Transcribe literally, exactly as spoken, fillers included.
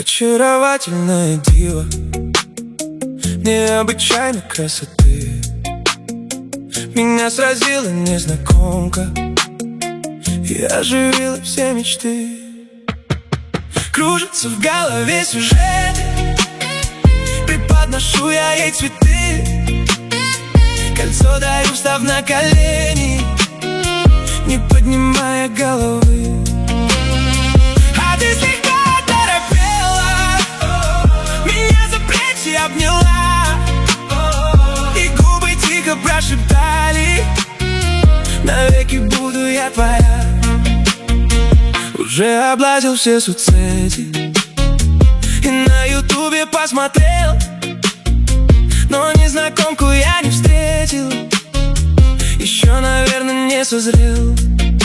Очаровательная дива необычайной красоты. Меня сразила незнакомка и оживила все мечты. Кружится в голове сюжет, преподношу я ей цветы. Кольцо даю, встав на колени, не поднимая головы. А ты слегка торопела, меня за плечи обняла, и губы тихо прошептали: навеки буду я твоя. Уже облазил все соцсети и на ютубе посмотрел, но незнакомку я не встретил, еще, наверное, не созрел.